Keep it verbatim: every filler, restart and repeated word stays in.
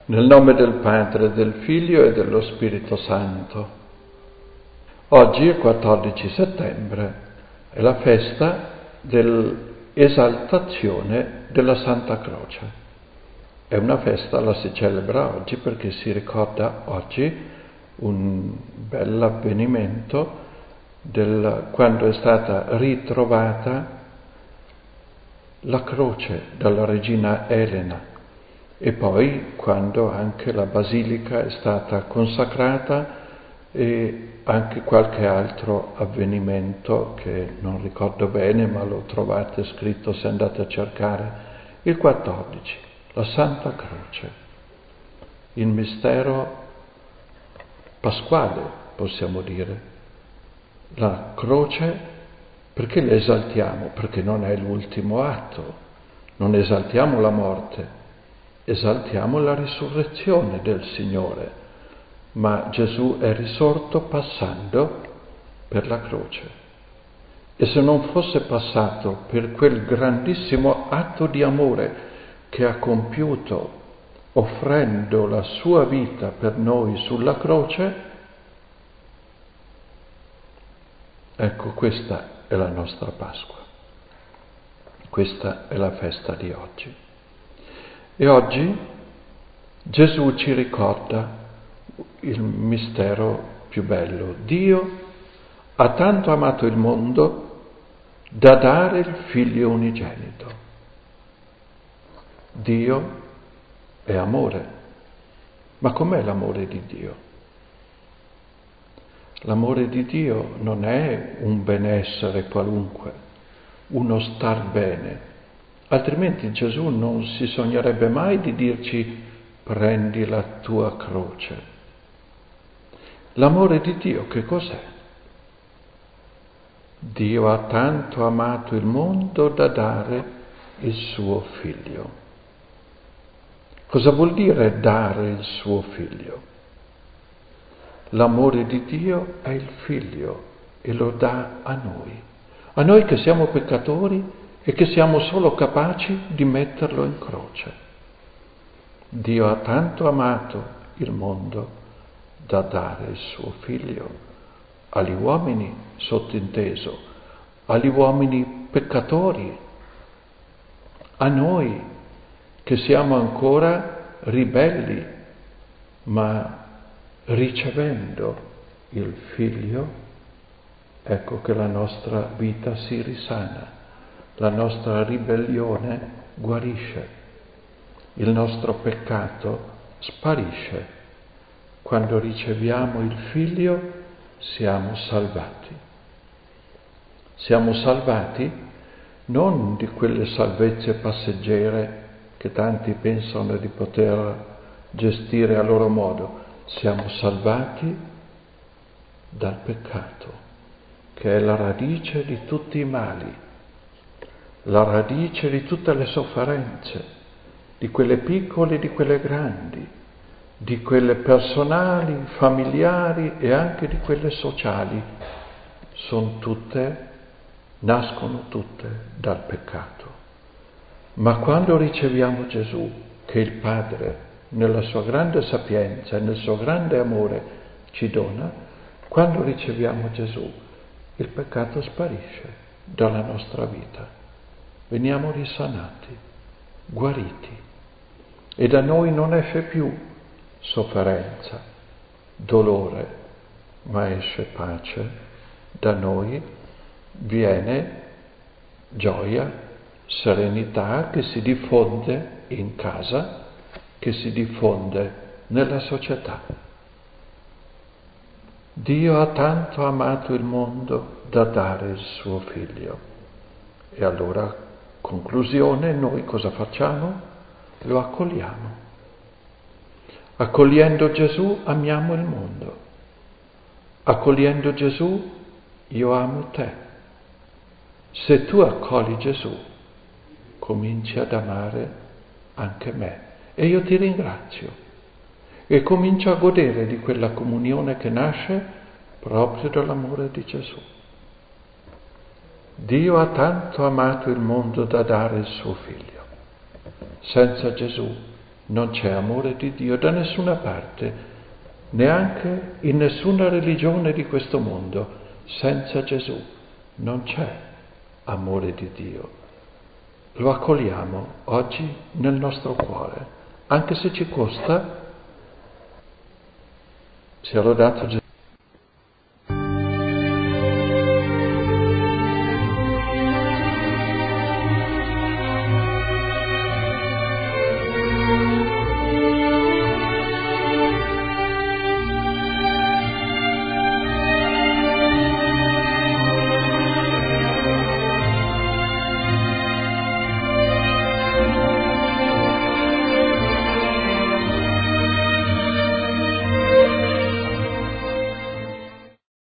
Nel nome del Padre, del Figlio e dello Spirito Santo. Oggi, il quattordici settembre, è la festa dell'esaltazione della Santa Croce. È una festa, la si celebra oggi perché si ricorda oggi un bel avvenimento del, quando è stata ritrovata la croce dalla regina Elena. E poi quando anche la basilica è stata consacrata e anche qualche altro avvenimento che non ricordo bene, ma lo trovate scritto se andate a cercare, il quattordici, la Santa Croce, il mistero pasquale, possiamo dire. La croce, perché l'esaltiamo? Perché non è l'ultimo atto, non esaltiamo la morte, esaltiamo la risurrezione del Signore, ma Gesù è risorto passando per la croce. E se non fosse passato per quel grandissimo atto di amore che ha compiuto offrendo la sua vita per noi sulla croce, ecco, questa è la nostra Pasqua, questa è la festa di oggi. E oggi Gesù ci ricorda il mistero più bello. Dio ha tanto amato il mondo da dare il Figlio unigenito. Dio è amore. Ma com'è l'amore di Dio? L'amore di Dio non è un benessere qualunque, uno star bene. Altrimenti Gesù non si sognerebbe mai di dirci prendi la tua croce. L'amore di Dio che cos'è? Dio ha tanto amato il mondo da dare il suo figlio. Cosa vuol dire dare il suo figlio? L'amore di Dio è il figlio e lo dà a noi, a noi che siamo peccatori e che siamo solo capaci di metterlo in croce. Dio ha tanto amato il mondo da dare il suo figlio agli uomini, sottinteso, agli uomini peccatori, a noi che siamo ancora ribelli, ma ricevendo il figlio, ecco che la nostra vita si risana. La nostra ribellione guarisce, il nostro peccato sparisce. Quando riceviamo il Figlio siamo salvati. Siamo salvati non di quelle salvezze passeggere che tanti pensano di poter gestire a loro modo, siamo salvati dal peccato, che è la radice di tutti i mali, la radice di tutte le sofferenze, di quelle piccole e di quelle grandi, di quelle personali, familiari e anche di quelle sociali. Sono tutte, nascono tutte dal peccato. Ma quando riceviamo Gesù, che il Padre, nella sua grande sapienza e nel suo grande amore ci dona, quando riceviamo Gesù, il peccato sparisce dalla nostra vita. Veniamo risanati, guariti, e da noi non esce più sofferenza, dolore, ma esce pace. Da noi viene gioia, serenità che si diffonde in casa, che si diffonde nella società. Dio ha tanto amato il mondo da dare il suo figlio. E allora, conclusione, noi cosa facciamo? Lo accogliamo. Accogliendo Gesù amiamo il mondo. Accogliendo Gesù io amo te. Se tu accogli Gesù, cominci ad amare anche me. E io ti ringrazio. E comincio a godere di quella comunione che nasce proprio dall'amore di Gesù. Dio ha tanto amato il mondo da dare il suo figlio. Senza Gesù Non c'è amore di Dio da nessuna parte, neanche in nessuna religione di questo mondo. Senza Gesù non c'è amore di Dio. Lo accogliamo oggi nel nostro cuore, anche se ci costa. Sia lodato Gesù.